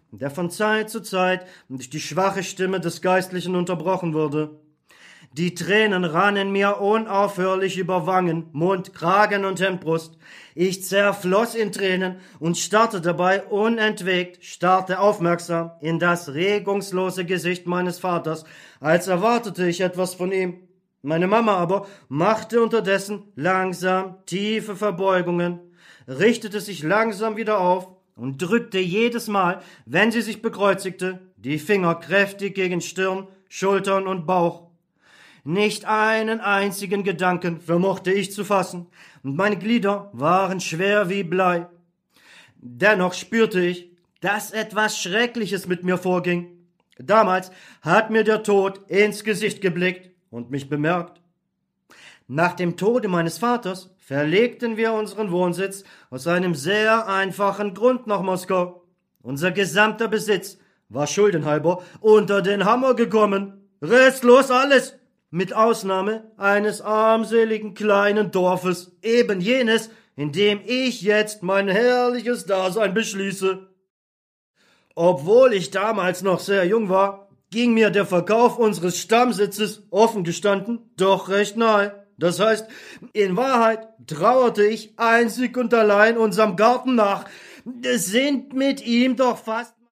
der von Zeit zu Zeit durch die schwache Stimme des Geistlichen unterbrochen wurde. Die Tränen rannen mir unaufhörlich über Wangen, Mund, Kragen und Hemdbrust. Ich zerfloss in Tränen und starrte dabei unentwegt, starrte aufmerksam in das regungslose Gesicht meines Vaters, als erwartete ich etwas von ihm. Meine Mama aber machte unterdessen langsam tiefe Verbeugungen, richtete sich langsam wieder auf und drückte jedes Mal, wenn sie sich bekreuzigte, die Finger kräftig gegen Stirn, Schultern und Bauch. Nicht einen einzigen Gedanken vermochte ich zu fassen, und meine Glieder waren schwer wie Blei. Dennoch spürte ich, dass etwas Schreckliches mit mir vorging. Damals hat mir der Tod ins Gesicht geblickt und mich bemerkt. Nach dem Tode meines Vaters verlegten wir unseren Wohnsitz aus einem sehr einfachen Grund nach Moskau. Unser gesamter Besitz war schuldenhalber unter den Hammer gekommen. Restlos alles! Mit Ausnahme eines armseligen kleinen Dorfes, eben jenes, in dem ich jetzt mein herrliches Dasein beschließe. Obwohl ich damals noch sehr jung war, ging mir der Verkauf unseres Stammsitzes, offen gestanden, doch recht nahe. Das heißt, in Wahrheit trauerte ich einzig und allein unserem Garten nach. Es sind mit ihm doch fast